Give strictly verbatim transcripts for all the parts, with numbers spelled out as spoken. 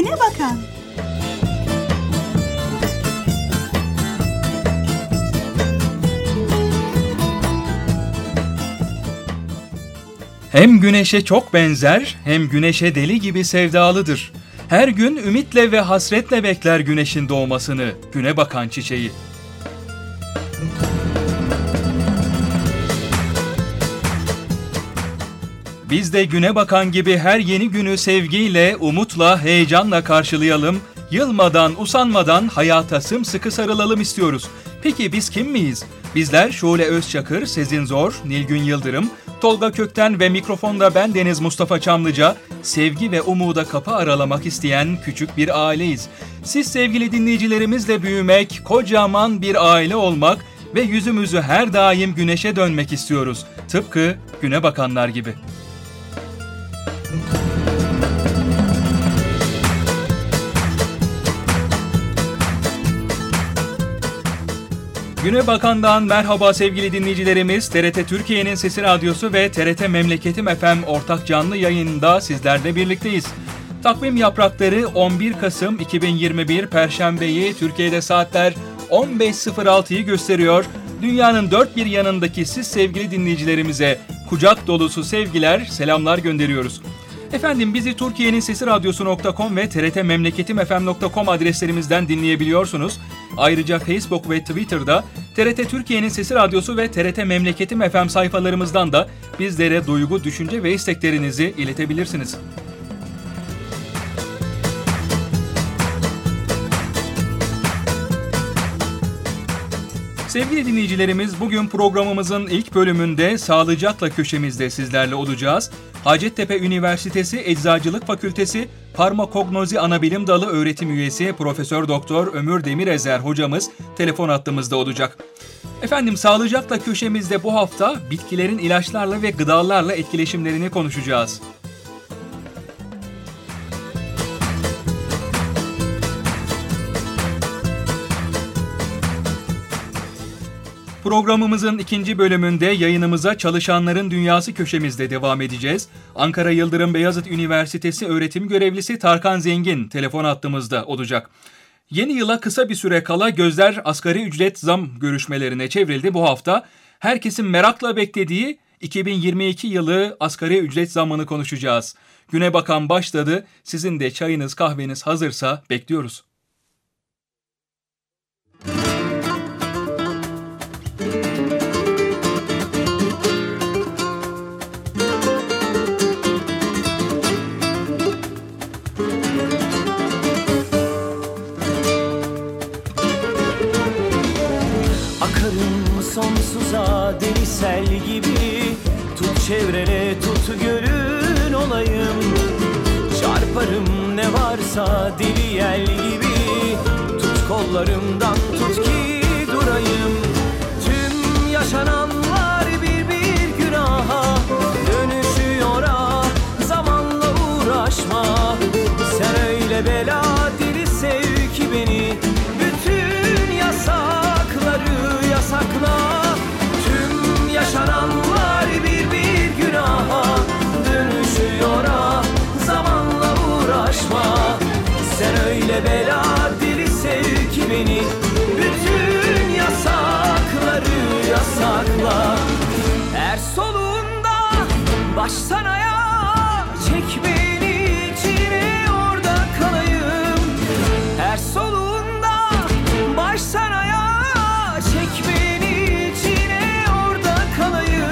Güne Bakan. Hem güneşe çok benzer, hem güneşe deli gibi sevdalıdır. Her gün ümitle ve hasretle bekler güneşin doğmasını, güne bakan çiçeği. Biz de güne bakan gibi her yeni günü sevgiyle, umutla, heyecanla karşılayalım, yılmadan, usanmadan hayata sımsıkı sarılalım istiyoruz. Peki biz kim miyiz? Bizler Şule Özçakır, Sezin Zor, Nilgün Yıldırım, Tolga Kökten ve mikrofonda ben Deniz Mustafa Çamlıca, sevgi ve umuda kapı aralamak isteyen küçük bir aileyiz. Siz sevgili dinleyicilerimizle büyümek, kocaman bir aile olmak ve yüzümüzü her daim güneşe dönmek istiyoruz. Tıpkı güne bakanlar gibi. Güne Bakan'dan merhaba sevgili dinleyicilerimiz. T R T Türkiye'nin Sesi Radyosu ve T R T Memleketim F M ortak canlı yayında sizlerle birlikteyiz. Takvim yaprakları on bir Kasım iki bin yirmi bir Perşembeyi, Türkiye'de saatler on beş sıfır altıyı gösteriyor. Dünyanın dört bir yanındaki siz sevgili dinleyicilerimize kucak dolusu sevgiler, selamlar gönderiyoruz. Efendim bizi Türkiye'nin Sesi Radyosu nokta com ve T R T Memleketim F M nokta com adreslerimizden dinleyebiliyorsunuz. Ayrıca Facebook ve Twitter'da T R T Türkiye'nin Sesi Radyosu ve T R T Memleketim F M sayfalarımızdan da bizlere duygu, düşünce ve isteklerinizi iletebilirsiniz. Sevgili dinleyicilerimiz, bugün programımızın ilk bölümünde Sağlıcakla köşemizde sizlerle olacağız. Hacettepe Üniversitesi Eczacılık Fakültesi Farmakognozi Anabilim Dalı öğretim üyesi Profesör Doktor Ömür Demirezer hocamız telefon hattımızda olacak. Efendim Sağlıcakla köşemizde bu hafta bitkilerin ilaçlarla ve gıdalarla etkileşimlerini konuşacağız. Programımızın ikinci bölümünde yayınımıza Çalışanların Dünyası köşemizde devam edeceğiz. Ankara Yıldırım Beyazıt Üniversitesi öğretim görevlisi Tarkan Zengin telefon hattımızda olacak. Yeni yıla kısa bir süre kala gözler asgari ücret zam görüşmelerine çevrildi bu hafta. Herkesin merakla beklediği iki bin yirmi iki yılı asgari ücret zammını konuşacağız. Güne Bakan başladı. Sizin de çayınız kahveniz hazırsa bekliyoruz. Sonsuza deli sel gibi tut çevrene tut gölün olayım. Çarparım ne varsa deli yel gibi tut kollarımdan tut ki durayım. Tüm yaşananlar bir bir günaha dönüşüyor ah, zamanla uğraşma. Sen öyle bela deli sev ki beni, bütün yasakları yasakla. Tüm yaşananlar bir bir günaha dönüşüyor ah, zamanla uğraşma. Sen öyle bela deli sev ki beni, bütün yasakları yasakla. Her soluğunda baştan ayağa çek beni içine, orada kalayım. Her soluğunda baştan ayağa çek beni içine, orada kalayım.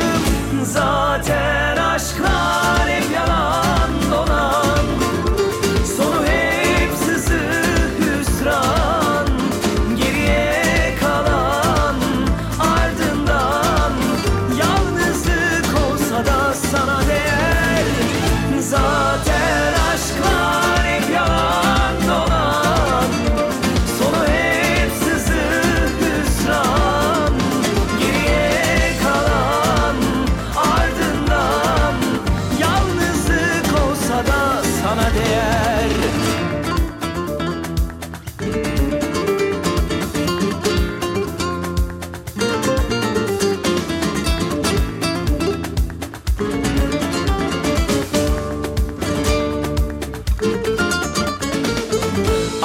Zaten aşklar hep yalan dolan, sonu hep sızı hüsran. Geriye kalan ardından yalnızlık olsa da sana değer. Zaten aşklar hep yalan dolan, sonu hep sızı hüsran. Geriye kalan ardından yalnızlık olsa da sana değer.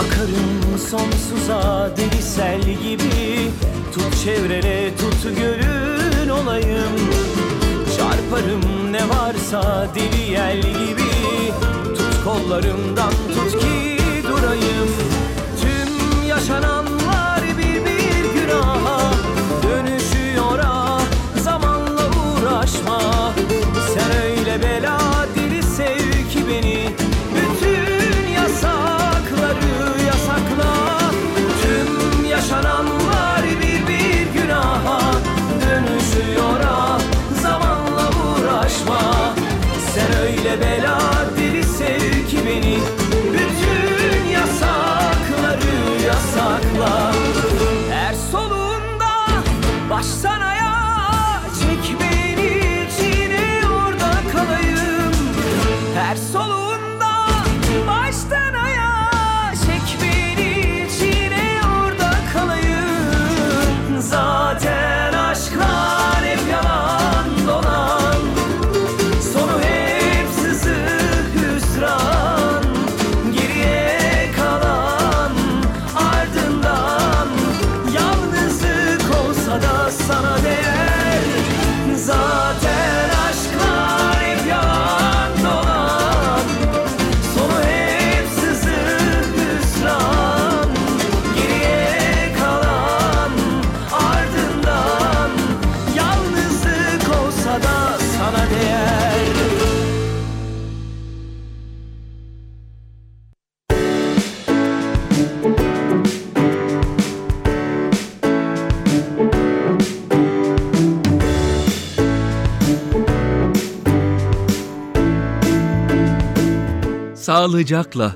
Akarım sonsuza deli sel gibi. Tut çevrele tut gölün olayım. Çarparım ne varsa deli yel gibi. Tut kollarımdan tut ki durayım. Tüm yaşananlar bir bir günaha dönüşüyor ah, zamanla uğraşma. Sen öyle bela deli sev ki beni. Bütün yasakları yasakla. Tüm yaşananlar bir bir günaha dönüşüyor ah, zamanla uğraşma. Sen öyle bela deli sev ki beni. Bütün yasakları yasakla. Her soluğunda baştan ayağa çek beni, çiğne orada kalayım. Her soluğunda baştan ayağa çek beni, çiğne orada kalayım. Zaten aşklar hep yalan dolan, sonu hep sızı hüsran. Geriye kalan ardından yalnızlık olsa da sana değer. Zaten aşklar hep yalan dolan, sonu hep sızı hüsran. Geriye kalan ardından yalnızlık olsa da sana değer. Sağlıcakla.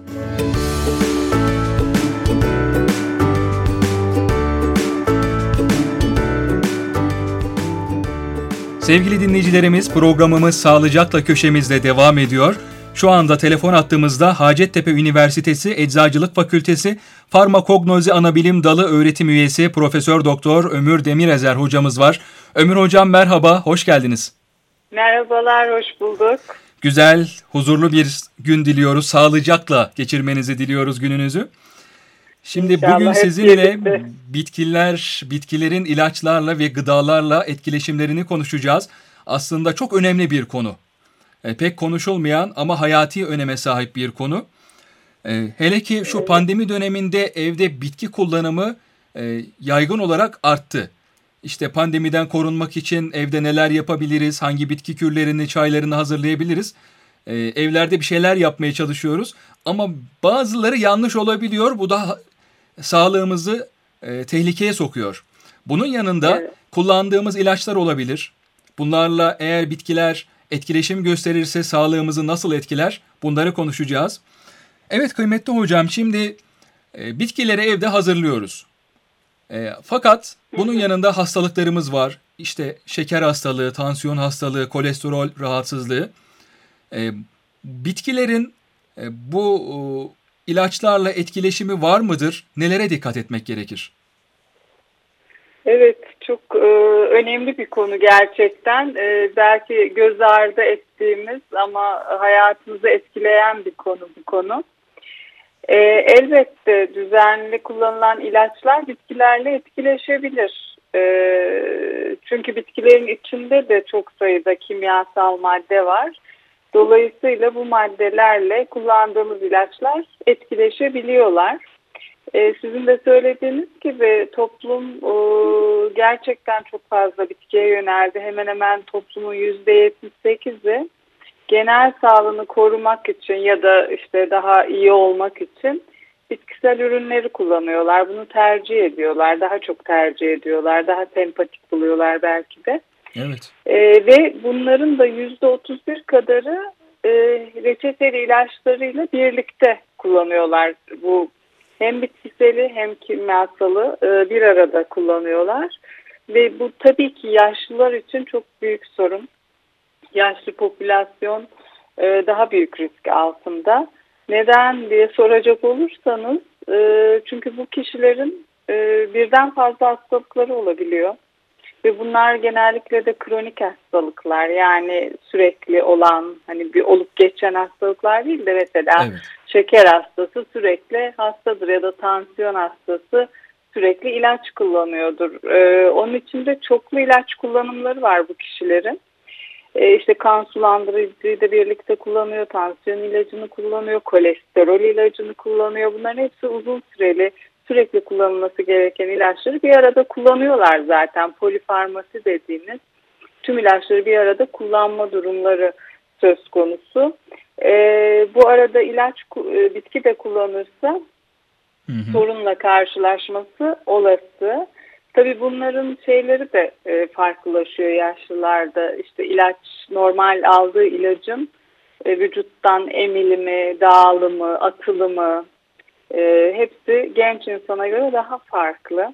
Sevgili dinleyicilerimiz, programımız Sağlıcakla köşemizde devam ediyor. Şu anda telefon attığımızda Hacettepe Üniversitesi Eczacılık Fakültesi Farmakognozi Anabilim Dalı öğretim üyesi Profesör Doktor Ömür Demirezer hocamız var. Ömür hocam merhaba, hoş geldiniz. Merhabalar, hoş bulduk. Güzel, huzurlu bir gün diliyoruz. Sağlıcakla geçirmenizi diliyoruz gününüzü. Şimdi İnşallah bugün hep sizinle birlikte. bitkiler, bitkilerin ilaçlarla ve gıdalarla etkileşimlerini konuşacağız. Aslında çok önemli bir konu. E, pek konuşulmayan ama hayati öneme sahip bir konu. E, hele ki şu pandemi döneminde evde bitki kullanımı e, yaygın olarak arttı. İşte pandemiden korunmak için evde neler yapabiliriz, hangi bitki kürlerini, çaylarını hazırlayabiliriz. Ee, evlerde bir şeyler yapmaya çalışıyoruz. Ama bazıları yanlış olabiliyor. Bu da sağlığımızı e, tehlikeye sokuyor. Bunun yanında Evet. kullandığımız ilaçlar olabilir. Bunlarla eğer bitkiler etkileşim gösterirse sağlığımızı nasıl etkiler? Bunları konuşacağız. Evet kıymetli hocam, şimdi e, bitkileri evde hazırlıyoruz. E, fakat bunun yanında hastalıklarımız var. İşte şeker hastalığı, tansiyon hastalığı, kolesterol rahatsızlığı. E, bitkilerin e, bu e, ilaçlarla etkileşimi var mıdır? Nelere dikkat etmek gerekir? Evet, çok e, önemli bir konu gerçekten. E, belki göz ardı ettiğimiz ama hayatımızı etkileyen bir konu bu konu. E, elbette düzenli kullanılan ilaçlar bitkilerle etkileşebilir. E, çünkü bitkilerin içinde de çok sayıda kimyasal madde var. Dolayısıyla bu maddelerle kullandığımız ilaçlar etkileşebiliyorlar. Ee, sizin de söylediğiniz gibi toplum e, gerçekten çok fazla bitkiye yöneldi. Hemen hemen toplumun yüzde yetmiş sekizi genel sağlığını korumak için ya da işte daha iyi olmak için bitkisel ürünleri kullanıyorlar. Bunu tercih ediyorlar, daha çok tercih ediyorlar, daha sempatik buluyorlar belki de. Evet. Ee, ve bunların da yüzde otuz bir kadarı e, reçeteli ilaçlarıyla birlikte kullanıyorlar. Bu hem bitkiseli hem kimyasalı e, bir arada kullanıyorlar. Ve bu tabii ki yaşlılar için çok büyük sorun. Yaşlı popülasyon e, daha büyük risk altında. Neden diye soracak olursanız, e, çünkü bu kişilerin e, birden fazla hastalıkları olabiliyor. Ve bunlar genellikle de kronik hastalıklar, yani sürekli olan, hani bir olup geçen hastalıklar değil de mesela Evet. şeker hastası sürekli hastadır ya da tansiyon hastası sürekli ilaç kullanıyordur. Ee, onun için de çoklu ilaç kullanımları var bu kişilerin. Ee, işte kan sulandırıcıyı da birlikte kullanıyor, tansiyon ilacını kullanıyor, kolesterol ilacını kullanıyor. Bunların hepsi uzun süreli, sürekli kullanılması gereken ilaçları bir arada kullanıyorlar zaten. Polifarmasi dediğimiz tüm ilaçları bir arada kullanma durumları söz konusu. Ee, bu arada ilaç e, bitki de kullanırsa hı hı. sorunla karşılaşması olası. Tabii bunların şeyleri de e, farklılaşıyor yaşlılarda. İşte ilaç, normal aldığı ilacın e, vücuttan emilimi, dağılımı, atılımı e, hepsi genç insana göre daha farklı.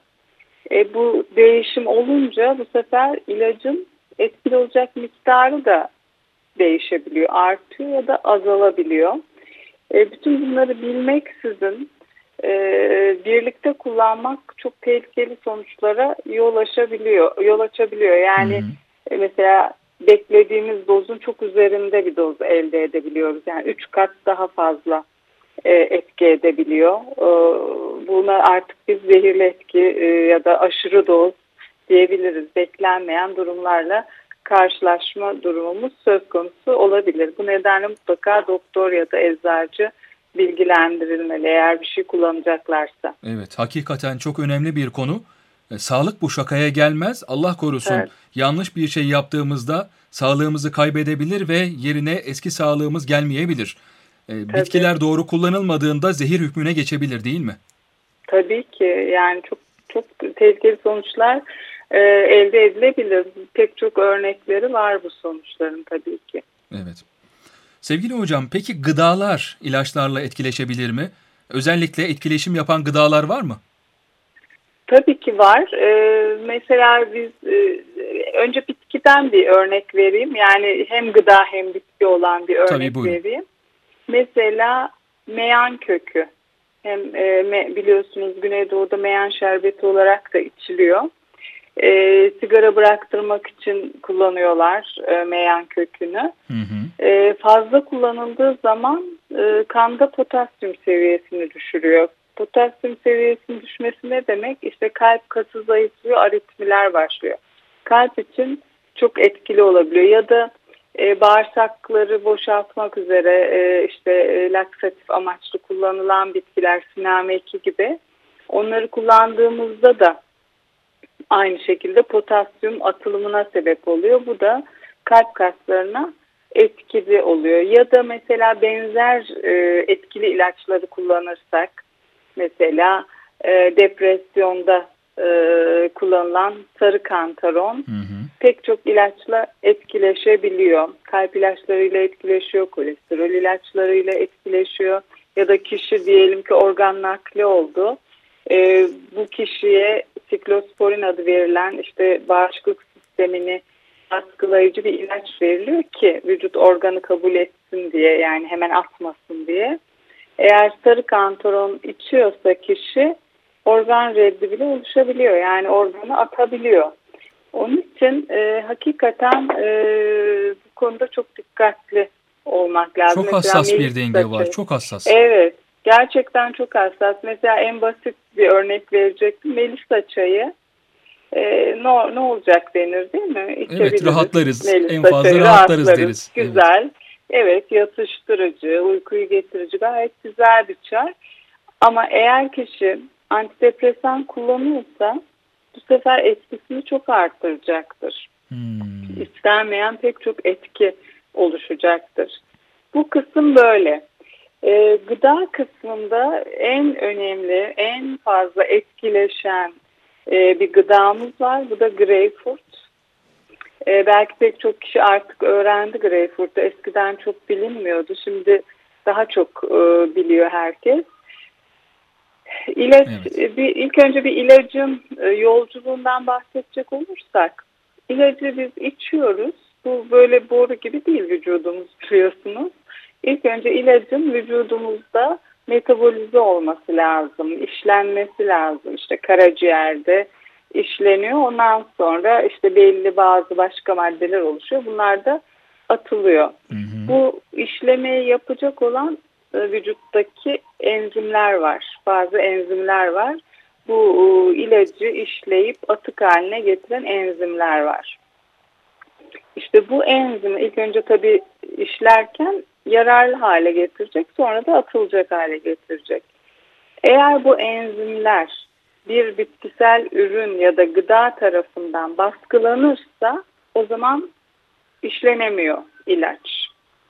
E, bu değişim olunca bu sefer ilacın etkili olacak miktarı da değişebiliyor, artıyor ya da azalabiliyor. E, bütün bunları bilmeksizin e, birlikte kullanmak çok tehlikeli sonuçlara yol açabiliyor. Yol açabiliyor. Yani e, mesela beklediğimiz dozun çok üzerinde bir doz elde edebiliyoruz. Yani üç kat daha fazla e, etki edebiliyor. E, buna artık biz zehirli etki e, ya da aşırı doz diyebiliriz. Beklenmeyen durumlarla karşılaşma durumumuz söz konusu olabilir. Bu nedenle mutlaka doktor ya da eczacı bilgilendirilmeli eğer bir şey kullanacaklarsa. Evet, hakikaten çok önemli bir konu. E, sağlık bu şakaya gelmez. Allah korusun evet. yanlış bir şey yaptığımızda sağlığımızı kaybedebilir ve yerine eski sağlığımız gelmeyebilir. E, bitkiler doğru kullanılmadığında zehir hükmüne geçebilir değil mi? Tabii ki yani çok çok tehlikeli sonuçlar e, elde edilebilir. Pek çok örnekleri var bu sonuçların tabii ki. Evet. Sevgili hocam, peki gıdalar ilaçlarla etkileşebilir mi? Özellikle etkileşim yapan gıdalar var mı? Tabii ki var. Ee, mesela biz e, önce bitkiden bir örnek vereyim. Yani hem gıda hem bitki olan bir örnek Tabii, vereyim. Mesela meyan kökü. Hem e, me, biliyorsunuz Güneydoğu'da meyan şerbeti olarak da içiliyor. E, sigara bıraktırmak için kullanıyorlar e, meyan kökünü. Hı hı. E, fazla kullanıldığı zaman e, kanda potasyum seviyesini düşürüyor. Potasyum seviyesinin düşmesi ne demek? İşte kalp kası zayıflıyor, aritmiler başlıyor. Kalp için çok etkili olabiliyor. Ya da e, bağırsakları boşaltmak üzere e, işte e, laksatif amaçlı kullanılan bitkiler, siname iki gibi. Onları kullandığımızda da aynı şekilde potasyum atılımına sebep oluyor. Bu da kalp kaslarına etkili oluyor. Ya da mesela benzer e, etkili ilaçları kullanırsak, mesela e, depresyonda e, kullanılan sarı kantaron hı hı. pek çok ilaçla etkileşebiliyor. Kalp ilaçlarıyla etkileşiyor, kolesterol ilaçlarıyla etkileşiyor. Ya da kişi diyelim ki organ nakli oldu. E, bu kişiye siklosporin adı verilen işte bağışıklık sistemini baskılayıcı bir ilaç veriliyor ki vücut organı kabul etsin diye, yani hemen atmasın diye. Eğer sarı kantaron içiyorsa kişi organ reddi bile oluşabiliyor. Yani organı atabiliyor. Onun için e, hakikaten e, bu konuda çok dikkatli olmak lazım. Çok Mesela hassas bir denge var. Çok hassas. Evet. Gerçekten çok hassas. Mesela en basit bir örnek verecektim. Melisa çayı. E, ne, ne olacak denir değil mi? Evet, rahatlarız. Melisa en fazla çayı, rahatlarız, rahatlarız deriz. Güzel. Evet. Evet, yatıştırıcı, uykuyu getirici, gayet güzel bir çay. Ama eğer kişi antidepresan kullanıyorsa bu sefer etkisini çok arttıracaktır. Hmm. İstenmeyen pek çok etki oluşacaktır. Bu kısım böyle. Ee, gıda kısmında en önemli, en fazla etkileşen e, bir gıdamız var. Bu da greyfurt. Ee, belki pek çok kişi artık öğrendi greyfurtu. Eskiden çok bilinmiyordu. Şimdi daha çok e, biliyor herkes. İlaç, evet. bir, ilk önce bir ilacın e, yolculuğundan bahsedecek olursak, ilacı biz içiyoruz. Bu böyle boru gibi değil vücudumuz, biliyorsunuz. İlk önce ilacın vücudumuzda metabolize olması lazım, işlenmesi lazım. İşte karaciğerde işleniyor. Ondan sonra işte belli bazı başka maddeler oluşuyor. Bunlar da atılıyor. Hı hı. Bu işlemeyi yapacak olan e, vücuttaki enzimler var. Bazı enzimler var. Bu e, ilacı işleyip atık haline getiren enzimler var. İşte bu enzimi ilk önce tabii işlerken yararlı hale getirecek, sonra da atılacak hale getirecek. Eğer bu enzimler bir bitkisel ürün ya da gıda tarafından baskılanırsa o zaman işlenemiyor ilaç.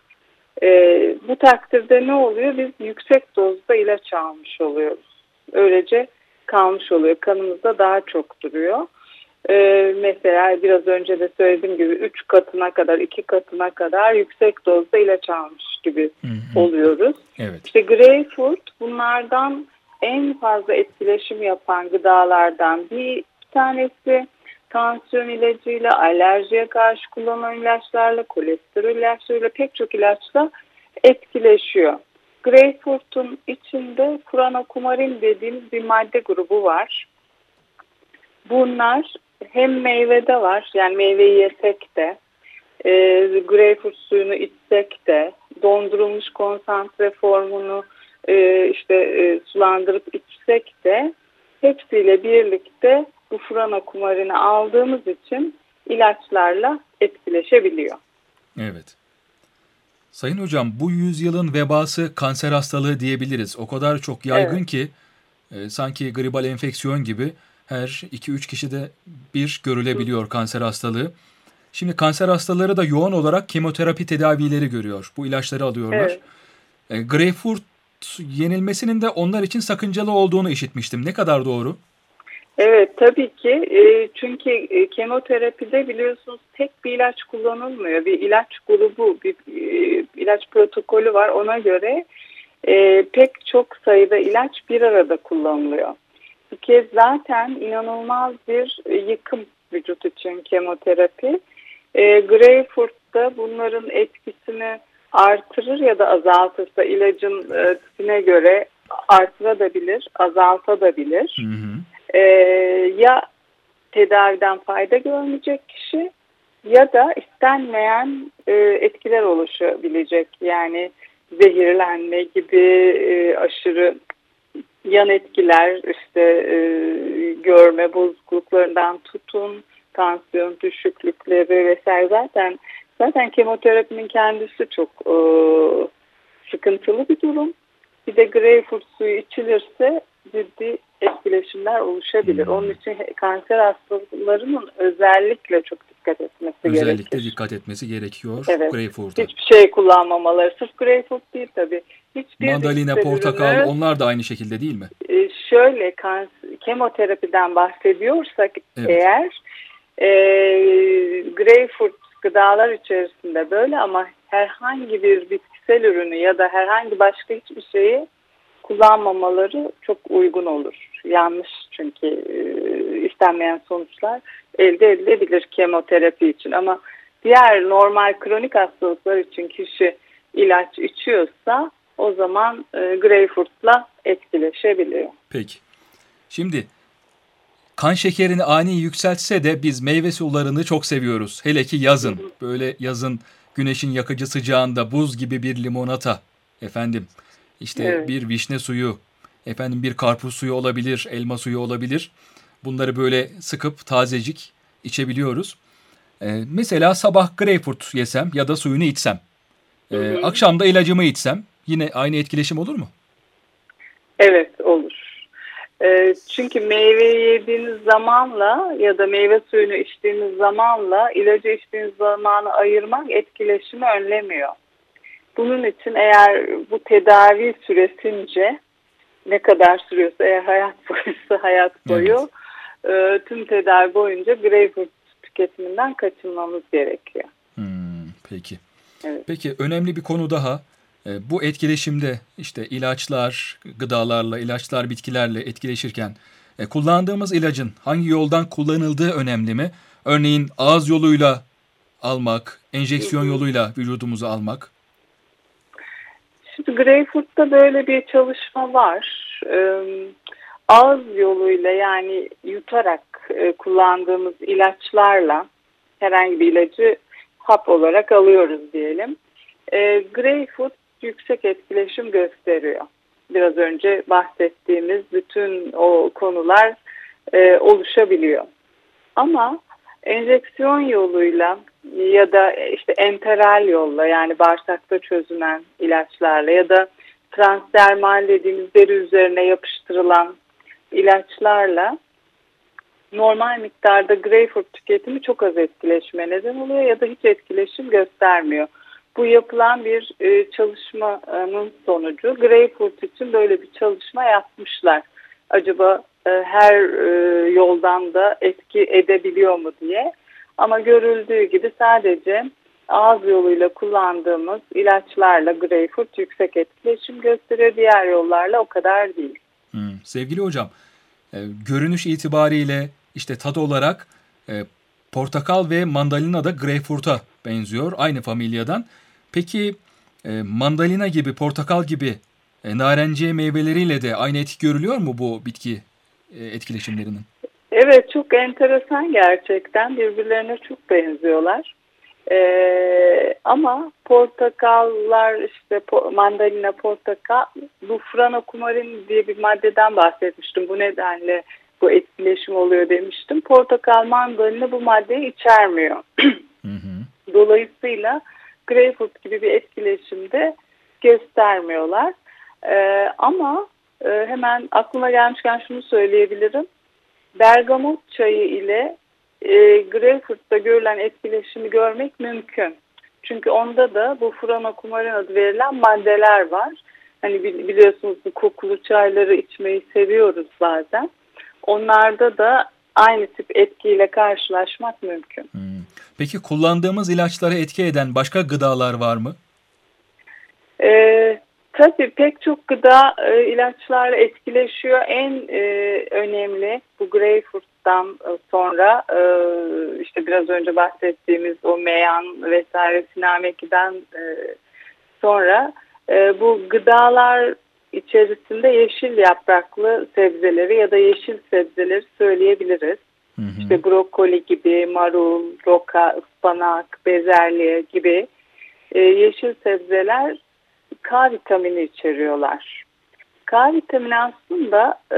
Ee, bu takdirde ne oluyor? Biz yüksek dozda ilaç almış oluyoruz. Öylece kalmış oluyor. Kanımızda daha çok duruyor. Ee, mesela biraz önce de söylediğim gibi üç katına kadar, iki katına kadar yüksek dozda ilaç almış gibi hı hı. oluyoruz. Evet. İşte greyfurt bunlardan en fazla etkileşim yapan gıdalardan bir tanesi. Tansiyon ilacıyla, alerjiye karşı kullanılan ilaçlarla, kolesterol ilaçlarıyla pek çok ilaçla etkileşiyor. Greyfurt'un içinde furanokumarin dediğimiz bir madde grubu var. Bunlar hem meyvede var, yani meyveyi yesek de, e, greyfurt suyunu içsek de, dondurulmuş konsantre formunu e, işte e, sulandırıp içsek de hepsiyle birlikte bu furanokumarini aldığımız için ilaçlarla etkileşebiliyor. Evet. Sayın hocam, bu yüzyılın vebası kanser hastalığı diyebiliriz. O kadar çok yaygın evet. ki e, sanki gribal enfeksiyon gibi her iki üç kişide bir görülebiliyor Hı. kanser hastalığı. Şimdi kanser hastaları da yoğun olarak kemoterapi tedavileri görüyor. Bu ilaçları alıyorlar. Evet. E, greyfurt yenilmesinin de onlar için sakıncalı olduğunu işitmiştim. Ne kadar doğru? Evet, tabii ki. E, çünkü e, kemoterapide biliyorsunuz tek bir ilaç kullanılmıyor. Bir ilaç grubu, bir e, ilaç protokolü var. Ona göre e, pek çok sayıda ilaç bir arada kullanılıyor. Bir kez zaten inanılmaz bir e, yıkım vücut için kemoterapi. E, Greyfurt'ta bunların etkisini artırır ya da azaltırsa ilacın e, tipine göre artırabilir, azaltabilir. Hı hı. Ee, ya tedaviden fayda görmeyecek kişi ya da istenmeyen e, etkiler oluşabilecek. Yani zehirlenme gibi e, aşırı yan etkiler, işte e, görme bozukluklarından tutun, tansiyon düşüklükleri vesaire. Zaten zaten kemoterapinin kendisi çok e, sıkıntılı bir durum. Bir de greyfurt suyu içilirse ciddi etkileşimler oluşabilir. Hmm. Onun için kanser hastalarının özellikle çok dikkat etmesi özellikle gerekir. Özellikle dikkat etmesi gerekiyor evet. greyfurt'a. Hiçbir şey kullanmamaları. Sırf greyfurt değil tabii. Hiçbir mandalina, portakal ürünü, onlar da aynı şekilde değil mi? E, şöyle kanser, kemoterapiden bahsediyorsak evet. eğer e, greyfurt gıdalar içerisinde böyle ama herhangi bir bitkisel ürünü ya da herhangi başka hiçbir şeyi kullanmamaları çok uygun olur. Yanlış çünkü e, istenmeyen sonuçlar elde edilebilir kemoterapi için. Ama diğer normal kronik hastalıklar için kişi ilaç içiyorsa o zaman e, greyfurtla etkileşebiliyor. Peki. Şimdi kan şekerini ani yükseltse de biz meyve sularını çok seviyoruz. Hele ki yazın. Hı hı. Böyle yazın güneşin yakıcı sıcağında buz gibi bir limonata efendim. İşte evet. bir vişne suyu, efendim bir karpuz suyu olabilir, elma suyu olabilir. Bunları böyle sıkıp tazecik içebiliyoruz. Ee, mesela sabah greyfurt yesem ya da suyunu içsem, e, akşam da ilacımı içsem yine aynı etkileşim olur mu? Evet, olur. E, çünkü meyveyi yediğiniz zamanla ya da meyve suyunu içtiğiniz zamanla ilacı içtiğiniz zamanı ayırmak etkileşimi önlemiyor. Bunun için eğer bu tedavi süresince ne kadar sürüyorsa eğer hayat boyuysa hayat boyu evet. e, tüm tedavi boyunca greyfurt tüketiminden kaçınmamız gerekiyor. Hmm, peki. Evet. Peki önemli bir konu daha. E, bu etkileşimde işte ilaçlar, gıdalarla, ilaçlar bitkilerle etkileşirken e, kullandığımız ilacın hangi yoldan kullanıldığı önemli mi? Örneğin ağız yoluyla almak, enjeksiyon yoluyla vücudumuza almak. Şimdi greyfurt'ta böyle bir çalışma var. Ee, ağız yoluyla yani yutarak e, kullandığımız ilaçlarla herhangi bir ilacı hap olarak alıyoruz diyelim. Ee, greyfurt yüksek etkileşim gösteriyor. Biraz önce bahsettiğimiz bütün o konular e, oluşabiliyor. Ama enjeksiyon yoluyla ya da işte enteral yolla, yani bağırsakta çözünen ilaçlarla ya da transdermal dediğimiz deri üzerine yapıştırılan ilaçlarla normal miktarda greyfurt tüketimi çok az etkileşime neden oluyor ya da hiç etkileşim göstermiyor. Bu yapılan bir e, çalışmanın sonucu. Greyfurt için böyle bir çalışma yapmışlar. Acaba e, her e, yoldan da etki edebiliyor mu diye. Ama görüldüğü gibi sadece ağız yoluyla kullandığımız ilaçlarla greyfurt yüksek etkileşim gösteriyor. Diğer yollarla o kadar değil. Hmm, sevgili hocam, e, görünüş itibariyle işte tat olarak e, portakal ve mandalina da greyfurt'a benziyor. Aynı familyadan. Peki e, mandalina gibi, portakal gibi e, narenciye meyveleriyle de aynı etki görülüyor mu bu bitki e, etkileşimlerinin? Evet, çok enteresan gerçekten. Birbirlerine çok benziyorlar. Ee, ama portakallar, işte mandalina, portakal, bufranokumarin diye bir maddeden bahsetmiştim. Bu nedenle bu etkileşim oluyor demiştim. Portakal, mandalina bu maddeyi içermiyor. Hı hı. Dolayısıyla greyfurt gibi bir etkileşimde göstermiyorlar. Ee, ama e, hemen aklıma gelmişken şunu söyleyebilirim. Bergamot çayı ile e, greyfurt'ta görülen etkileşimi görmek mümkün. Çünkü onda da bu bufranokumarin adı verilen maddeler var. Hani biliyorsunuz bu kokulu çayları içmeyi seviyoruz bazen. Onlarda da aynı tip etkiyle karşılaşmak mümkün. Hmm. Peki kullandığımız ilaçlara etki eden başka gıdalar var mı? Ee, tabii pek çok gıda e, ilaçlarla etkileşiyor. En e, önemli bu greyfurt'tan sonra e, işte biraz önce bahsettiğimiz o meyan vesaire sinamekiden e, sonra e, bu gıdalar içerisinde yeşil yapraklı sebzeleri ya da yeşil sebzeleri söyleyebiliriz. Hı hı. İşte brokoli gibi, marul, roka, ıspanak, bezelye gibi e, yeşil sebzeler K vitamini içeriyorlar. K vitamini aslında e,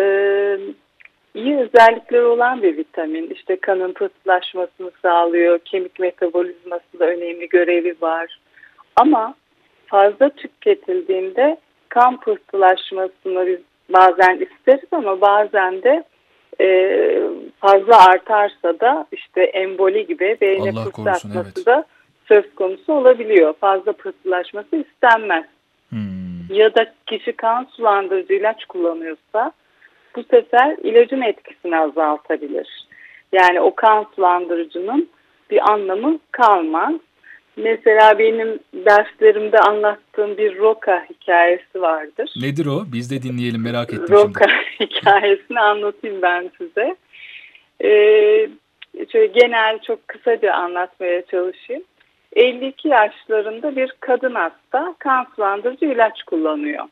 iyi özellikleri olan bir vitamin. İşte kanın pıhtılaşmasını sağlıyor, kemik metabolizmasında önemli görevi var. Ama fazla tüketildiğinde kan pıhtılaşmasını biz bazen isteriz ama bazen de e, fazla artarsa da işte emboli gibi beyne pıhtı atması evet. da söz konusu olabiliyor. Fazla pıhtılaşması istenmez. Hmm. Ya da kişi kan sulandırıcı ilaç kullanıyorsa bu sefer ilacın etkisini azaltabilir. Yani o kan sulandırıcının bir anlamı kalmaz. Mesela benim derslerimde anlattığım bir roka hikayesi vardır. Nedir o? Biz de dinleyelim, merak ettim roka şimdi. hikayesini anlatayım ben size. Ee, şöyle genel çok kısaca anlatmaya çalışayım. elli iki yaşlarında bir kadın hasta kan sulandırıcı ilaç kullanıyor.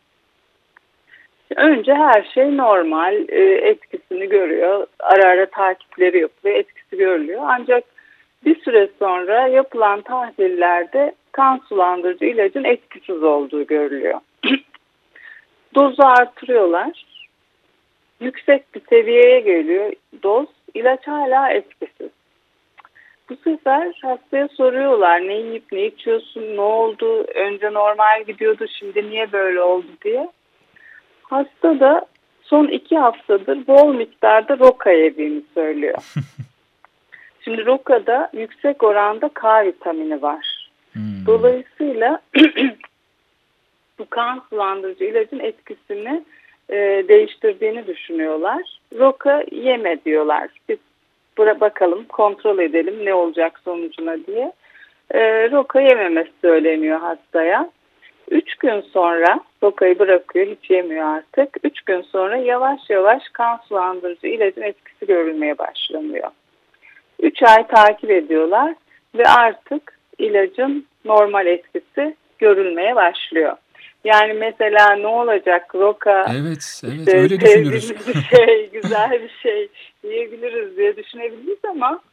Önce her şey normal, etkisini görüyor. Ara ara takipleri yapılıyor, etkisi görülüyor. Ancak bir süre sonra yapılan tahlillerde kan sulandırıcı ilacın etkisiz olduğu görülüyor. Dozu artırıyorlar. Yüksek bir seviyeye geliyor doz. İlaç hala etkisiz. Bu sefer hastaya soruyorlar ne yiyip ne içiyorsun, ne oldu, önce normal gidiyordu şimdi niye böyle oldu diye. Hasta da son iki haftadır bol miktarda roka yediğini söylüyor. Şimdi rokada yüksek oranda K vitamini var. Hmm. Dolayısıyla bu kan sulandırıcı ilacın etkisini e, değiştirdiğini düşünüyorlar. Roka yeme diyorlar. Biz bura bakalım, kontrol edelim ne olacak sonucuna diye. E, roka yememesi söyleniyor hastaya. Üç gün sonra rokayı bırakıyor, hiç yemiyor artık. Üç gün sonra yavaş yavaş kan sulandırıcı ilacın etkisi görülmeye başlanıyor. Üç ay takip ediyorlar ve artık ilacın normal etkisi görülmeye başlıyor. Yani mesela ne olacak roka, evet, evet, işte öyle düşünürüz. bir şey, güzel bir şey diyebiliriz diye düşünebiliriz ama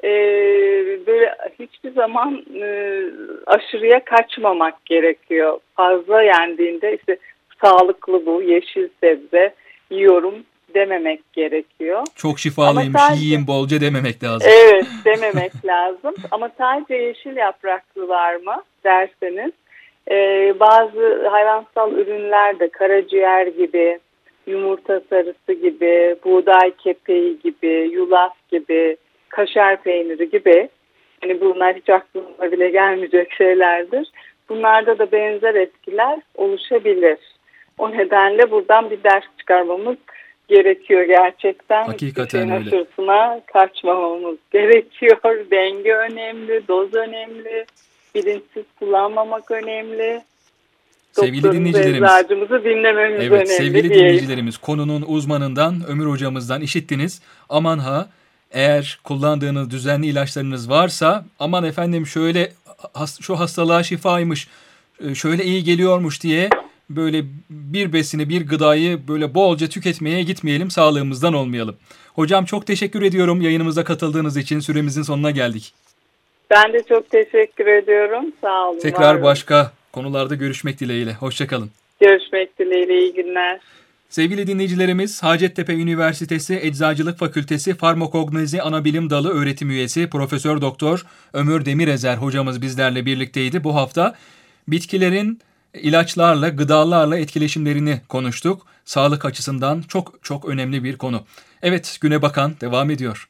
e, böyle hiçbir zaman e, aşırıya kaçmamak gerekiyor. Fazla yendiğinde işte sağlıklı bu, yeşil sebze yiyorum dememek gerekiyor. Çok şifalıymış, sadece, yiyeyim bolca dememek lazım. Evet, dememek lazım. Ama sadece yeşil yapraklılar mı derseniz, e, bazı hayvansal ürünler de karaciğer gibi, yumurta sarısı gibi, buğday kepeği gibi, yulaf gibi, kaşar peyniri gibi, hani bunlar hiç aklıma bile gelmeyecek şeylerdir. Bunlarda da benzer etkiler oluşabilir. O nedenle buradan bir ders çıkarmamız gerekiyor gerçekten. Hakikaten öyle. Aşırısına kaçmamamız gerekiyor. Denge önemli, doz önemli, bilinçsiz kullanmamak önemli. Sevgili dinleyicilerimiz, eczacımızı dinlememiz evet, önemli. sevgili diyeyim. dinleyicilerimiz, konunun uzmanından, Ömür hocamızdan işittiniz. Aman ha, eğer kullandığınız düzenli ilaçlarınız varsa, aman efendim şöyle şu hastalığa şifaymış, şöyle iyi geliyormuş diye böyle bir besini, bir gıdayı böyle bolca tüketmeye gitmeyelim, sağlığımızdan olmayalım. Hocam çok teşekkür ediyorum yayınımıza katıldığınız için. Süremizin sonuna geldik. Ben de çok teşekkür ediyorum. Sağ olun. Tekrar başka konularda görüşmek dileğiyle. Hoşçakalın. Görüşmek dileğiyle. İyi günler. Sevgili dinleyicilerimiz, Hacettepe Üniversitesi Eczacılık Fakültesi Farmakognozi Anabilim Dalı öğretim üyesi Profesör Doktor Ömür Demirezer hocamız bizlerle birlikteydi. Bu hafta bitkilerin ilaçlarla, gıdalarla etkileşimlerini konuştuk. Sağlık açısından çok çok önemli bir konu. Evet, Güne Bakan devam ediyor.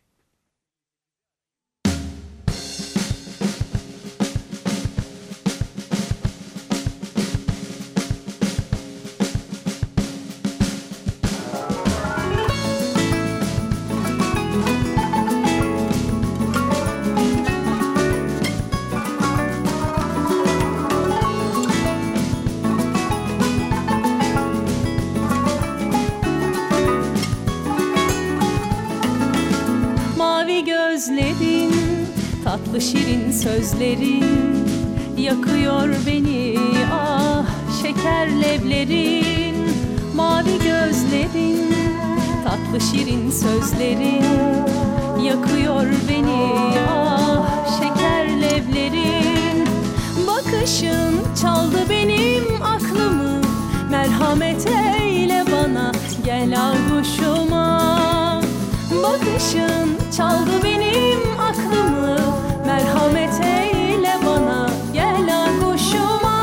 Gözlerin, tatlı şirin sözlerin yakıyor beni, ah şeker leblerin. Mavi gözlerin, tatlı şirin sözlerin yakıyor beni, ah şeker leblerin. Bakışın çaldı benim aklımı, merhamet eyle bana, gel avuşuma. Bakışın çaldı benim aklımı, merhamet eyle bana, gel avuşuma.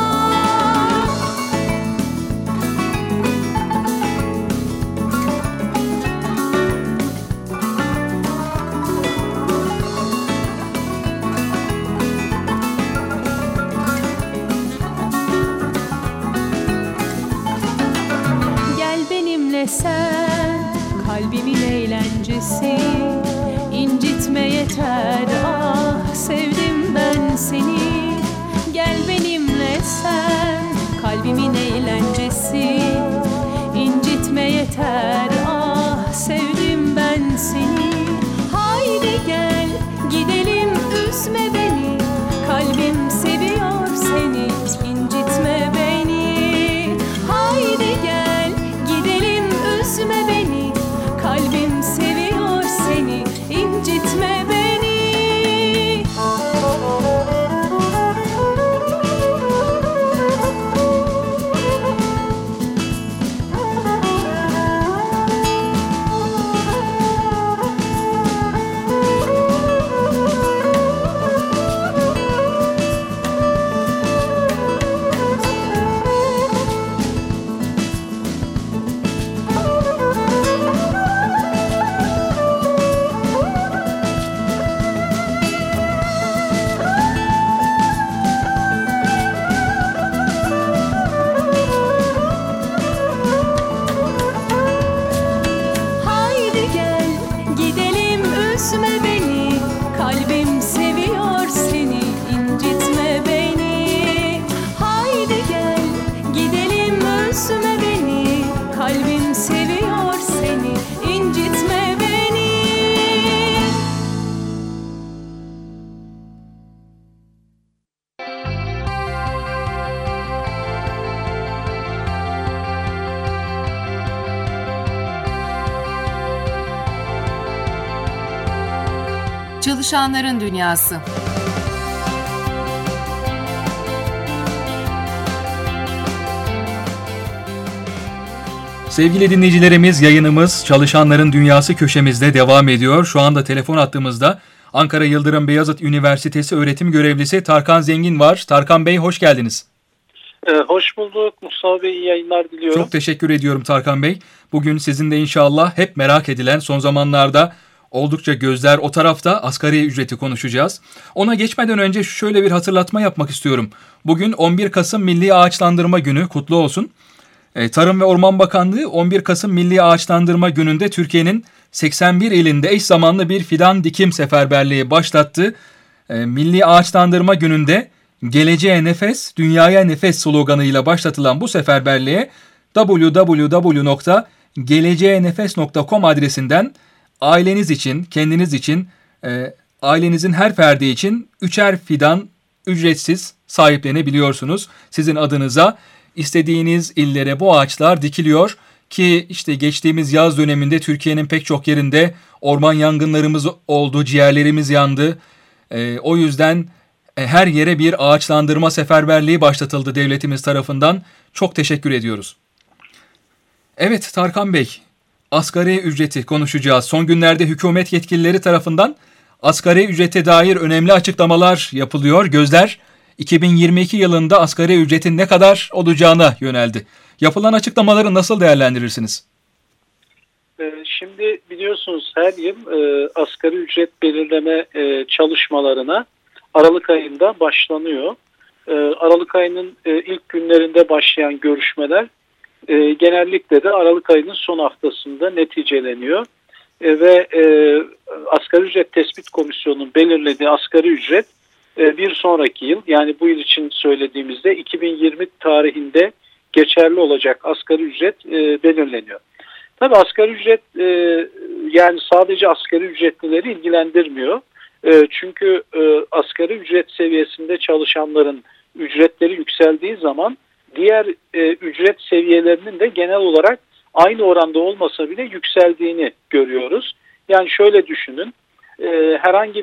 Gel benimle sen, kalbimin eğlencesi, incitme yeter, ah sevdim ben seni. Gel benimle sen, kalbimin eğlencesi, incitme yeter, ah sevdim ben seni. Haydi gel gidelim, üzme beni, kalbim seviyor seni, incitme beni. Haydi gel gidelim, üzme beni, kalbim seviyor seni. Çalışanların Dünyası. Sevgili dinleyicilerimiz, yayınımız Çalışanların Dünyası köşemizde devam ediyor. Şu anda telefon attığımızda Ankara Yıldırım Beyazıt Üniversitesi öğretim görevlisi Tarkan Zengin var. Tarkan Bey, hoş geldiniz. Ee, hoş bulduk Mustafa Bey, iyi yayınlar diliyorum. Çok teşekkür ediyorum Tarkan Bey. Bugün sizin de inşallah hep merak edilen, son zamanlarda oldukça gözler o tarafta, asgari ücreti konuşacağız. Ona geçmeden önce şöyle bir hatırlatma yapmak istiyorum. Bugün on bir Kasım Milli Ağaçlandırma Günü, kutlu olsun. Tarım ve Orman Bakanlığı on bir Kasım Milli Ağaçlandırma Günü'nde Türkiye'nin seksen bir ilinde eş zamanlı bir fidan dikim seferberliği başlattı. Milli Ağaçlandırma Günü'nde Geleceğe Nefes, Dünyaya Nefes sloganıyla başlatılan bu seferberliğe double-u double-u double-u nokta geleceğe nefes nokta com adresinden aileniz için, kendiniz için, e, ailenizin her ferdi için üçer fidan ücretsiz sahiplenebiliyorsunuz. Sizin adınıza istediğiniz illere bu ağaçlar dikiliyor ki işte geçtiğimiz yaz döneminde Türkiye'nin pek çok yerinde orman yangınlarımız oldu, ciğerlerimiz yandı. E, o yüzden e, her yere bir ağaçlandırma seferberliği başlatıldı devletimiz tarafından. Çok teşekkür ediyoruz. Evet Tarkan Bey, asgari ücreti konuşacağız. Son günlerde hükümet yetkilileri tarafından asgari ücrete dair önemli açıklamalar yapılıyor. Gözler iki bin yirmi iki yılında asgari ücretin ne kadar olacağına yöneldi. Yapılan açıklamaları nasıl değerlendirirsiniz? Şimdi biliyorsunuz her yıl e, asgari ücret belirleme e, çalışmalarına Aralık ayında başlanıyor. E, Aralık ayının e, ilk günlerinde başlayan görüşmeler e, genellikle de Aralık ayının son haftasında neticeleniyor. E, ve e, Asgari Ücret Tespit Komisyonu'nun belirlediği asgari ücret e, bir sonraki yıl, yani bu yıl için söylediğimizde iki bin yirmi tarihinde geçerli olacak asgari ücret e, belirleniyor. Tabii asgari ücret e, yani sadece asgari ücretlileri ilgilendirmiyor. E, çünkü e, asgari ücret seviyesinde çalışanların ücretleri yükseldiği zaman diğer e, ücret seviyelerinin de genel olarak aynı oranda olmasa bile yükseldiğini görüyoruz. Yani şöyle düşünün, e, herhangi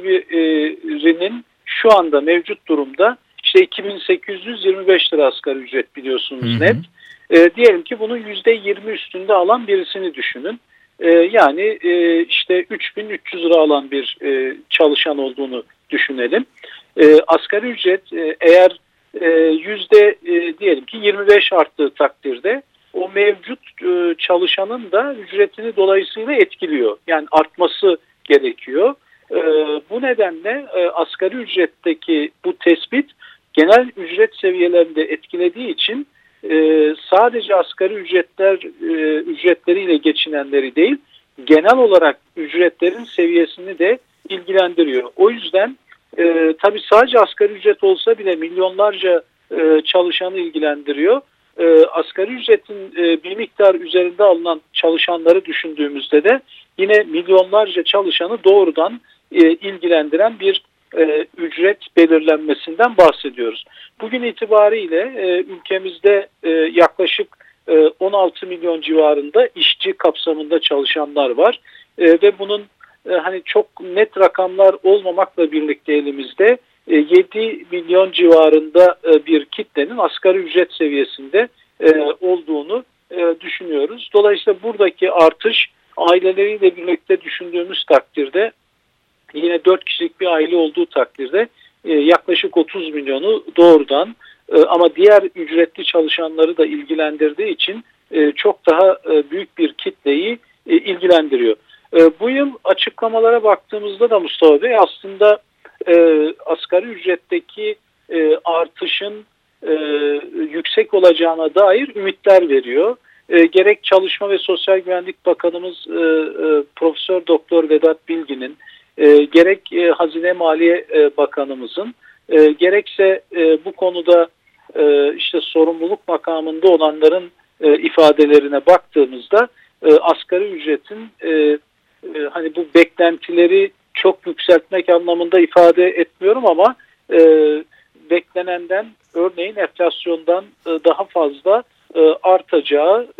birinin şu anda mevcut durumda işte iki bin sekiz yüz yirmi beş lira asgari ücret biliyorsunuz, hı hı. net. E, diyelim ki bunun yüzde yirmi üstünde alan birisini düşünün. E, yani e, işte üç bin üç yüz lira alan bir e, çalışan olduğunu düşünelim. E, asgari ücret e, eğer e, yüzde e, diyelim ki yirmi beş arttığı takdirde o mevcut e, çalışanın da ücretini dolayısıyla etkiliyor. Yani artması gerekiyor. E, bu nedenle e, asgari ücretteki bu tespit genel ücret seviyelerinde etkilediği için Ee, sadece asgari ücretler e, ücretleriyle geçinenleri değil, genel olarak ücretlerin seviyesini de ilgilendiriyor. O yüzden e, tabii sadece asgari ücret olsa bile milyonlarca e, çalışanı ilgilendiriyor. E, asgari ücretin e, bir miktar üzerinde alınan çalışanları düşündüğümüzde de yine milyonlarca çalışanı doğrudan e, ilgilendiren bir E, ücret belirlenmesinden bahsediyoruz. Bugün itibariyle e, ülkemizde e, yaklaşık e, on altı milyon civarında işçi kapsamında çalışanlar var e, ve bunun e, hani çok net rakamlar olmamakla birlikte elimizde e, yedi milyon civarında e, bir kitlenin asgari ücret seviyesinde e, olduğunu e, düşünüyoruz. Dolayısıyla buradaki artış aileleriyle birlikte düşündüğümüz takdirde, yine dört kişilik bir aile olduğu takdirde e, yaklaşık otuz milyonu doğrudan e, ama diğer ücretli çalışanları da ilgilendirdiği için e, çok daha e, büyük bir kitleyi e, ilgilendiriyor. E, bu yıl açıklamalara baktığımızda da Mustafa Bey aslında e, asgari ücretteki e, artışın e, yüksek olacağına dair ümitler veriyor. E, gerek Çalışma ve Sosyal Güvenlik Bakanımız e, e, Profesör Doktor Vedat Bilgin'in, E, gerek e, Hazine Maliye e, Bakanımızın, e, gerekse e, bu konuda e, işte sorumluluk makamında olanların e, ifadelerine baktığımızda e, asgari ücretin e, e, hani bu beklentileri çok yükseltmek anlamında ifade etmiyorum ama e, beklenenden, örneğin enflasyondan e, daha fazla e, artacağı e,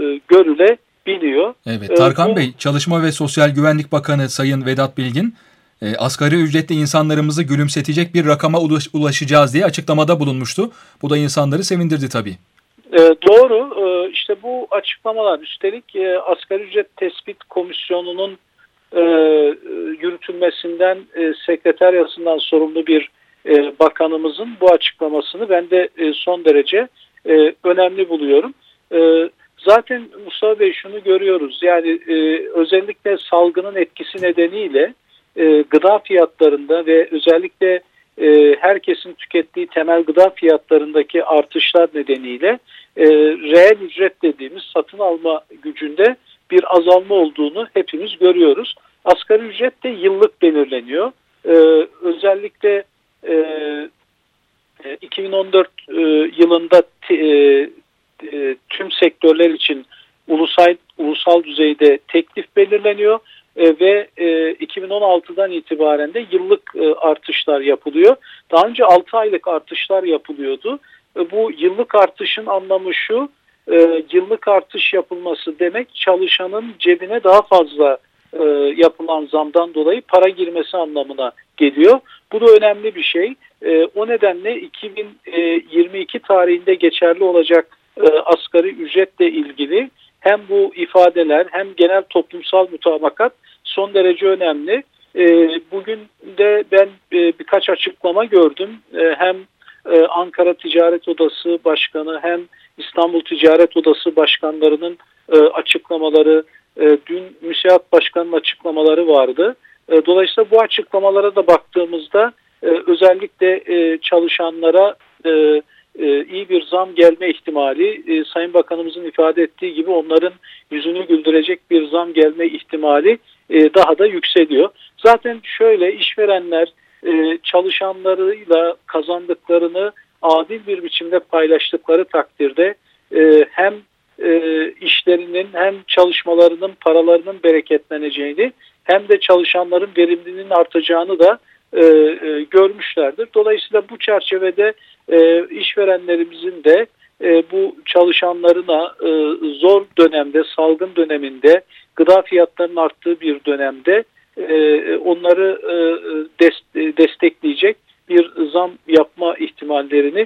görülebiliyor. Evet, Tarkan ee, Bey, Çalışma ve Sosyal Güvenlik Bakanı Sayın Vedat Bilgin e, asgari ücretli insanlarımızı gülümsetecek bir rakama ulaş, ulaşacağız diye açıklamada bulunmuştu. Bu da insanları sevindirdi tabii. E, doğru. E, işte bu açıklamalar, üstelik e, Asgari Ücret Tespit Komisyonu'nun e, yürütülmesinden, e, sekreteryasından sorumlu bir e, bakanımızın bu açıklamasını ben de e, son derece e, önemli buluyorum. E, zaten Mustafa Bey, şunu görüyoruz. Yani e, özellikle salgının etkisi nedeniyle e, gıda fiyatlarında ve özellikle e, herkesin tükettiği temel gıda fiyatlarındaki artışlar nedeniyle e, reel ücret dediğimiz satın alma gücünde bir azalma olduğunu hepimiz görüyoruz. Asgari ücret de yıllık belirleniyor. E, özellikle e, iki bin on dört e, yılında t, e, e, tüm sektörler için ulusal ulusal düzeyde teklif belirleniyor e, ve e, iki bin on altıdan itibaren de yıllık e, artışlar yapılıyor. Daha önce altı aylık artışlar yapılıyordu. E, bu yıllık artışın anlamı şu: e, yıllık artış yapılması demek çalışanın cebine daha fazla e, yapılan zamdan dolayı para girmesi anlamına geliyor. Bu da önemli bir şey. E, o nedenle iki bin yirmi iki tarihinde geçerli olacak e, asgari ücretle ilgili hem bu ifadeler hem genel toplumsal mutabakat son derece önemli. E, bugün de ben e, birkaç açıklama gördüm. E, hem e, Ankara Ticaret Odası Başkanı hem İstanbul Ticaret Odası Başkanlarının e, açıklamaları, e, dün MÜSİAD Başkanı'nın açıklamaları vardı. E, dolayısıyla bu açıklamalara da baktığımızda e, özellikle e, çalışanlara e, e, iyi bir zam gelme ihtimali, e, Sayın Bakanımızın ifade ettiği gibi onların yüzünü güldürecek bir zam gelme ihtimali e, daha da yükseliyor. Zaten şöyle, işverenler e, çalışanlarıyla kazandıklarını adil bir biçimde paylaştıkları takdirde e, hem e, işlerinin hem çalışmalarının paralarının bereketleneceğini hem de çalışanların verimliliğinin artacağını da e, e, görmüşlerdir. Dolayısıyla bu çerçevede e, işverenlerimizin de e, bu çalışanlarına e, zor dönemde, salgın döneminde, gıda fiyatlarının arttığı bir dönemde e, onları e, des- destekleyecek bir zam yapma ihtimallerini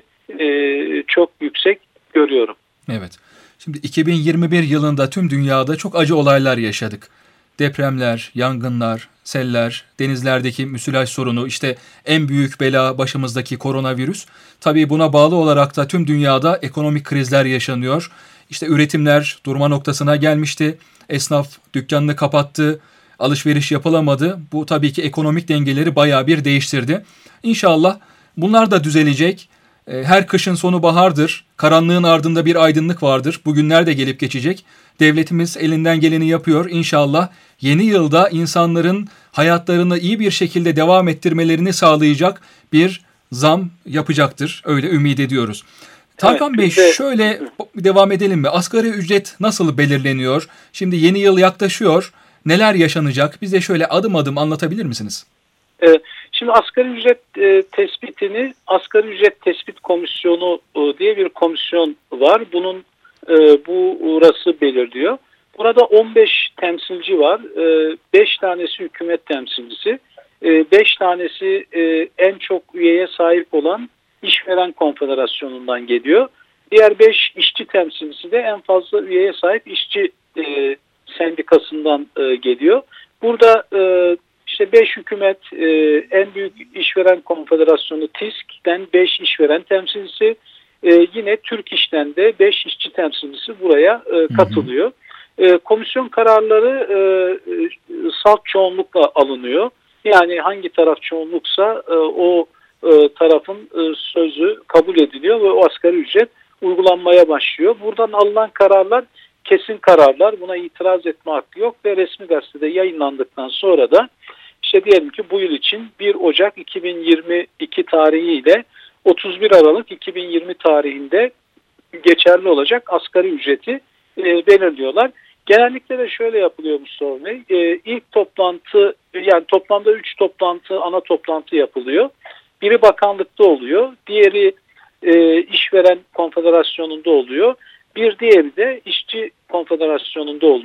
e, çok yüksek görüyorum. Evet. Şimdi iki bin yirmi bir yılında tüm dünyada çok acı olaylar yaşadık. Depremler, yangınlar, seller, denizlerdeki müsilaj sorunu, işte en büyük bela başımızdaki koronavirüs. Tabii buna bağlı olarak da tüm dünyada ekonomik krizler yaşanıyor. İşte üretimler durma noktasına gelmişti. Esnaf dükkanını kapattı, alışveriş yapılamadı. Bu tabii ki ekonomik dengeleri bayağı bir değiştirdi. İnşallah bunlar da düzelecek. Her kışın sonu bahardır. Karanlığın ardında bir aydınlık vardır. Bugünler de gelip geçecek. Devletimiz elinden geleni yapıyor. İnşallah yeni yılda insanların hayatlarını iyi bir şekilde devam ettirmelerini sağlayacak bir zam yapacaktır. Öyle ümit ediyoruz. Tarkan evet, Bey de... şöyle devam edelim mi? Asgari ücret nasıl belirleniyor? Şimdi yeni yıl yaklaşıyor. Neler yaşanacak? Bize şöyle adım adım anlatabilir misiniz? Evet. Şimdi asgari ücret e, tespitini Asgari Ücret Tespit Komisyonu e, diye bir komisyon var. Bunun e, bu burası belirliyor. Burada on beş temsilci var. E, beş tanesi hükümet temsilcisi. E, beş tanesi e, en çok üyeye sahip olan İşveren Konfederasyonu'ndan geliyor. Diğer beş işçi temsilcisi de en fazla üyeye sahip işçi e, sendikasından e, geliyor. Burada e, İşte beş hükümet, e, en büyük işveren konfederasyonu TİSK'ten beş işveren temsilcisi, e, yine Türk İş'ten de beş işçi temsilcisi buraya e, katılıyor. E, komisyon kararları e, e, salt çoğunlukla alınıyor. Yani hangi taraf çoğunluksa e, o e, tarafın e, sözü kabul ediliyor ve o asgari ücret uygulanmaya başlıyor. Buradan alınan kararlar kesin kararlar, buna itiraz etme hakkı yok ve resmi gazetede yayınlandıktan sonra da işte diyelim ki bu yıl için bir Ocak iki bin yirmi iki tarihiyle otuz bir Aralık iki bin yirmi tarihinde geçerli olacak asgari ücreti e, belirliyorlar. Genellikle de şöyle yapılıyor Mustafa Bey. E, ilk toplantı, yani toplamda üç toplantı, ana toplantı yapılıyor. Biri bakanlıkta oluyor, diğeri e, işveren konfederasyonunda oluyor. Bir diğeri de işçi konfederasyonunda oluyor.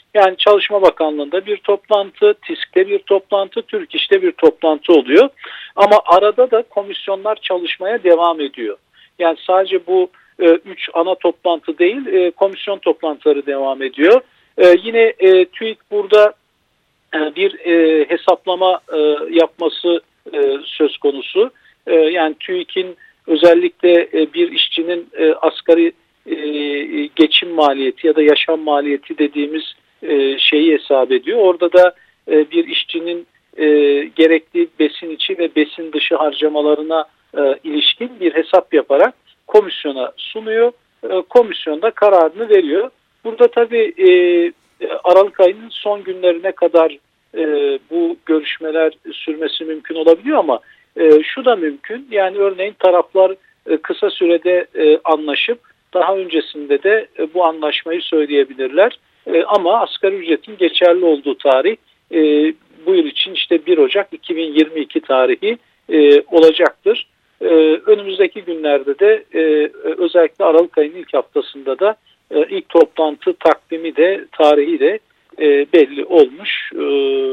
Yani Çalışma Bakanlığı'nda bir toplantı, TİSK'te bir toplantı, Türk İş'te bir toplantı oluyor. Ama arada da komisyonlar çalışmaya devam ediyor. Yani sadece bu e, üç ana toplantı değil, e, komisyon toplantıları devam ediyor. E, yine e, TÜİK burada e, bir e, hesaplama e, yapması e, söz konusu. E, yani TÜİK'in özellikle e, bir işçinin e, asgari e, geçim maliyeti ya da yaşam maliyeti dediğimiz e, şeyi hesap ediyor. Orada da e, bir işçinin e, gerekli besin içi ve besin dışı harcamalarına e, ilişkin bir hesap yaparak komisyona sunuyor. E, komisyon da kararını veriyor. Burada tabii e, Aralık ayının son günlerine kadar e, bu görüşmeler sürmesi mümkün olabiliyor ama e, şu da mümkün. Yani örneğin taraflar e, kısa sürede e, anlaşıp daha öncesinde de e, bu anlaşmayı söyleyebilirler. E, ama asgari ücretin geçerli olduğu tarih e, bu yıl için işte bir Ocak iki bin yirmi iki tarihi e, olacaktır. E, önümüzdeki günlerde de e, özellikle Aralık ayının ilk haftasında da e, ilk toplantı takvimi de tarihi de e, belli olmuş e,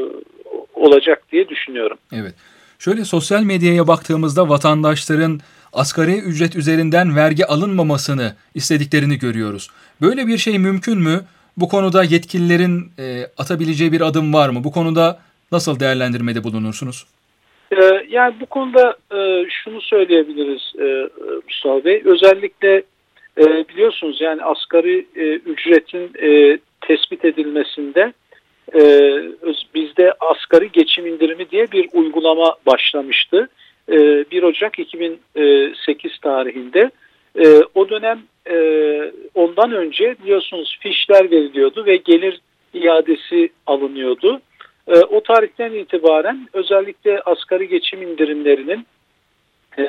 olacak diye düşünüyorum. Evet. Şöyle sosyal medyaya baktığımızda vatandaşların asgari ücret üzerinden vergi alınmamasını istediklerini görüyoruz. Böyle bir şey mümkün mü? Bu konuda yetkililerin e, atabileceği bir adım var mı? Bu konuda nasıl değerlendirmede bulunursunuz? Ee, yani bu konuda e, şunu söyleyebiliriz e, Mustafa Bey. Özellikle e, biliyorsunuz yani asgari e, ücretin e, tespit edilmesinde e, bizde asgari geçim indirimi diye bir uygulama başlamıştı. E, bir Ocak iki bin sekiz tarihinde. E, o dönem e, ondan önce biliyorsunuz fişler veriliyordu ve gelir iadesi alınıyordu. E, o tarihten itibaren özellikle asgari geçim indirimlerinin e,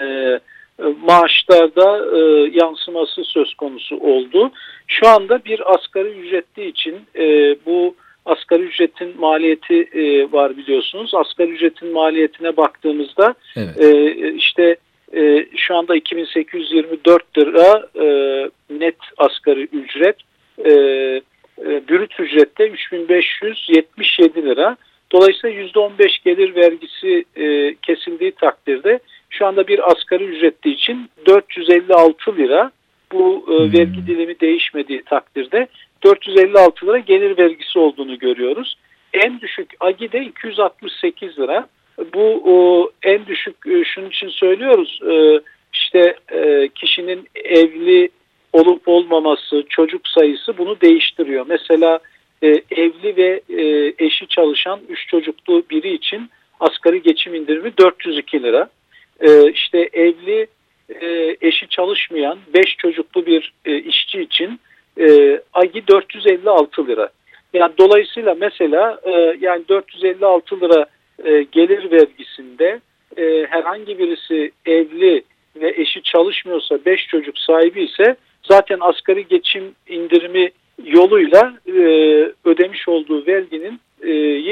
maaşlarda e, yansıması söz konusu oldu. Şu anda bir asgari ücretli için e, bu asgari ücretin maliyeti e, var biliyorsunuz. Asgari ücretin maliyetine baktığımızda evet. e, işte e, şu anda iki bin sekiz yüz yirmi dört lira e, net asgari ücret, e, e, brüt ücrette üç bin beş yüz yetmiş yedi lira. Dolayısıyla yüzde on beş gelir vergisi e, kesildiği takdirde şu anda bir asgari ücretli için dört yüz elli altı lira, bu e, hmm. vergi dilimi değişmediği takdirde dört yüz elli altı lira gelir vergisi olduğunu görüyoruz. En düşük Agi'de iki yüz altmış sekiz lira. Bu o, en düşük e, şunun için söylüyoruz. E, işte e, kişinin evli olup olmaması, çocuk sayısı bunu değiştiriyor. Mesela e, evli ve e, eşi çalışan üç çocuklu biri için asgari geçim indirimi dört yüz iki lira. E, işte evli e, eşi çalışmayan beş çocuklu bir e, işçi için e, Agi dört yüz elli altı lira. Yani dolayısıyla mesela e, yani dört yüz elli altı lira e, gelir vergisinde e, herhangi birisi evli ve eşi çalışmıyorsa, beş çocuk sahibi ise zaten asgari geçim indirimi yoluyla e, ödemiş olduğu verginin e,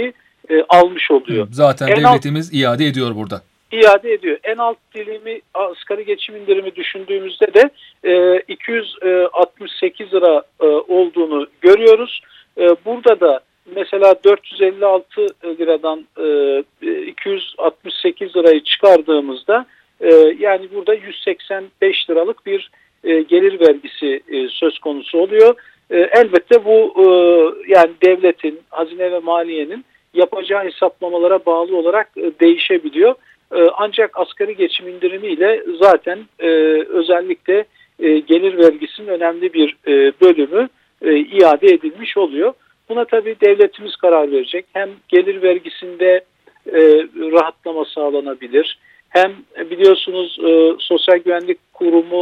e, almış oluyor. Zaten en devletimiz alt, iade ediyor burada. İade ediyor. En alt dilimi asgari geçim indirimi düşündüğümüzde de e, iki yüz altmış sekiz lira e, olduğunu görüyoruz. E, burada da mesela dört yüz elli altı liradan e, iki yüz altmış sekiz lirayı çıkardığımızda e, yani burada yüz seksen beş liralık bir e, gelir vergisi e, söz konusu oluyor. E, elbette bu e, yani devletin, Hazine ve Maliye'nin yapacağı hesaplamalara bağlı olarak e, değişebiliyor. E, ancak asgari geçim indirimiyle zaten e, özellikle e, gelir vergisinin önemli bir e, bölümü e, iade edilmiş oluyor. Buna tabii devletimiz karar verecek. Hem gelir vergisinde e, rahatlama sağlanabilir. Hem biliyorsunuz e, Sosyal Güvenlik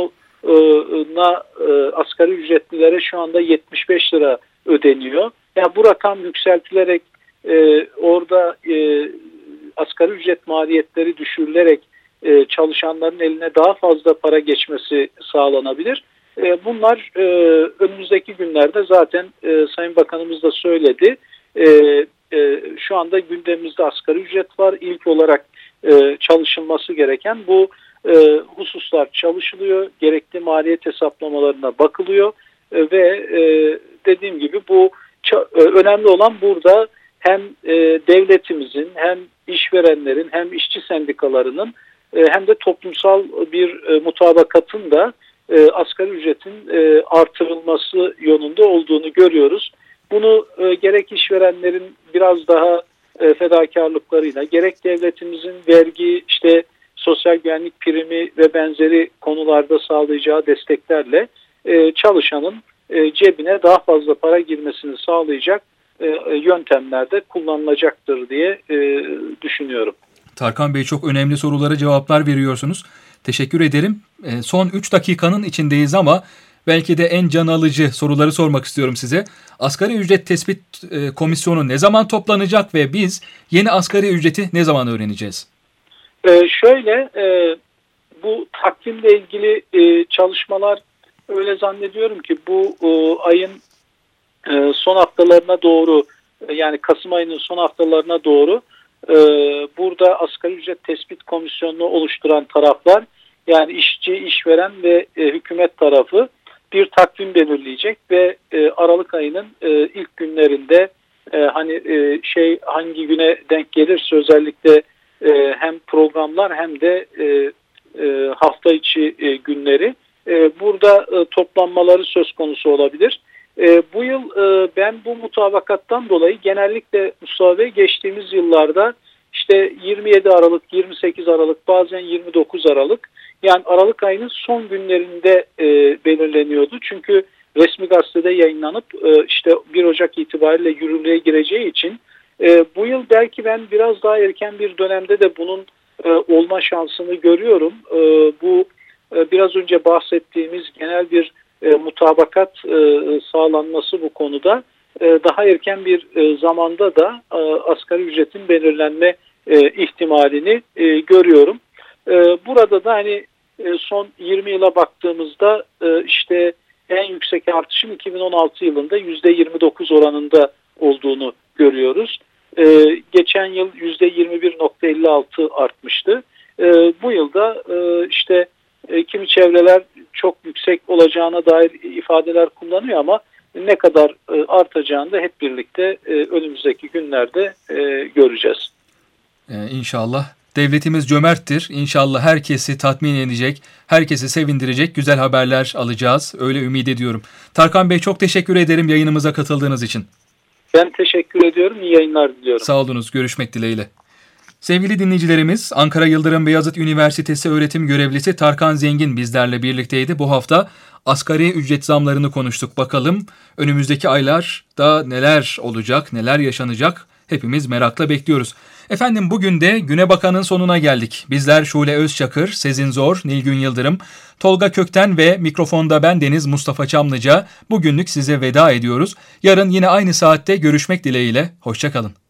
Kurumu'na e, asgari ücretlilere şu anda yetmiş beş lira ödeniyor. Yani bu rakam yükseltilerek e, orada e, asgari ücret maliyetleri düşürülerek e, çalışanların eline daha fazla para geçmesi sağlanabilir. E, bunlar e, önümüzdeki günlerde zaten e, Sayın Bakanımız da söyledi. E, e, şu anda gündemimizde asgari ücret var. İlk olarak e, çalışılması gereken bu e, hususlar çalışılıyor. Gerekli maliyet hesaplamalarına bakılıyor e, ve e, dediğim gibi bu çok, e, önemli olan burada hem e, devletimizin hem işverenlerin hem işçi sendikalarının e, hem de toplumsal bir e, mutabakatın da e, asgari ücretin e, artırılması yönünde olduğunu görüyoruz. Bunu e, gerek işverenlerin biraz daha e, fedakarlıklarıyla, gerek devletimizin vergi, işte sosyal güvenlik primi ve benzeri konularda sağlayacağı desteklerle e, çalışanın e, cebine daha fazla para girmesini sağlayacak e, yöntemlerde kullanılacaktır diye e, düşünüyorum. Tarkan Bey, çok önemli sorulara cevaplar veriyorsunuz. Teşekkür ederim. E, son üç dakikanın içindeyiz ama belki de en can alıcı soruları sormak istiyorum size. Asgari ücret tespit e, komisyonu ne zaman toplanacak ve biz yeni asgari ücreti ne zaman öğreneceğiz? E, şöyle e, bu takvimle ilgili e, çalışmalar öyle zannediyorum ki bu e, ayın e, son haftalarına doğru e, yani Kasım ayının son haftalarına doğru e, burada asgari ücret tespit komisyonunu oluşturan taraflar, yani işçi, işveren ve e, hükümet tarafı bir takvim belirleyecek ve e, Aralık ayının e, ilk günlerinde e, hani e, şey hangi güne denk gelirse özellikle e, hem programlar hem de e, e, hafta içi e, günleri e, burada e, toplanmaları söz konusu olabilir. E, bu yıl e, ben bu mutabakattan dolayı genellikle Mustafa Bey geçtiğimiz yıllarda işte yirmi yedi Aralık, yirmi sekiz Aralık, bazen yirmi dokuz Aralık, yani Aralık ayının son günlerinde e, belirleniyordu. Çünkü resmi gazetede yayınlanıp e, işte bir Ocak itibariyle yürürlüğe gireceği için e, bu yıl belki ben biraz daha erken bir dönemde de bunun e, olma şansını görüyorum. E, bu e, biraz önce bahsettiğimiz genel bir e, mutabakat e, sağlanması bu konuda e, daha erken bir e, zamanda da e, asgari ücretin belirlenme e, ihtimalini e, görüyorum. E, burada da hani e, son yirmi yıla baktığımızda e, işte en yüksek artışın iki bin on altı yılında yüzde yirmi dokuz oranında olduğunu görüyoruz. E, geçen yıl yüzde yirmi bir nokta elli altı artmıştı. E, bu yılda e, işte e, kimi çevreler çok yüksek olacağına dair ifadeler kullanıyor ama ne kadar e, artacağını da hep birlikte e, önümüzdeki günlerde e, göreceğiz. Ee, İnşallah. Devletimiz cömerttir. İnşallah herkesi tatmin edecek, herkesi sevindirecek güzel haberler alacağız. Öyle ümit ediyorum. Tarkan Bey, çok teşekkür ederim yayınımıza katıldığınız için. Ben teşekkür ediyorum. İyi yayınlar diliyorum. Sağ olunuz. Görüşmek dileğiyle. Sevgili dinleyicilerimiz, Ankara Yıldırım Beyazıt Üniversitesi öğretim görevlisi Tarkan Zengin bizlerle birlikteydi. Bu hafta asgari ücret zamlarını konuştuk. Bakalım önümüzdeki aylarda neler olacak, neler yaşanacak? Hepimiz merakla bekliyoruz. Efendim, bugün de Güne Bakan'ın sonuna geldik. Bizler Şule Özçakır, Sezin Zor, Nilgün Yıldırım, Tolga Kökten ve mikrofonda ben Deniz Mustafa Çamlıca bugünlük size veda ediyoruz. Yarın yine aynı saatte görüşmek dileğiyle. Hoşça kalın.